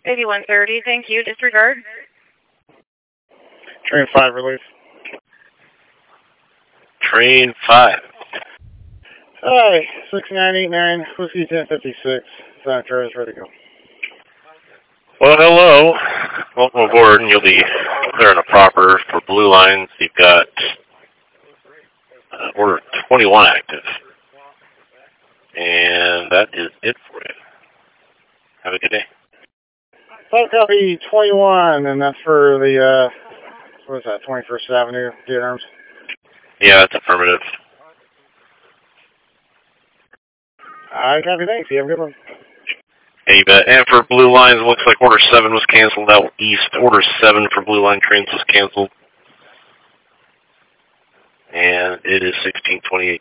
8130, thank you. Disregard. Train 5, release. Train 5. Hi, 6989, Whiskey 1056. Santa is ready to go. Well, hello. Welcome aboard, and you'll be clearing a proper for Blue Lines. You've got order 21 active. And that is it for you. Have a good day. Copy 21, and that's for the, what is that, 21st Avenue, Jet Arms? Yeah, that's affirmative. I copy, thanks. You have a good one. Yeah, you bet. And for Blue Lines, it looks like Order 7 was canceled out east. Order 7 for Blue Line trains was canceled. And it is 1628.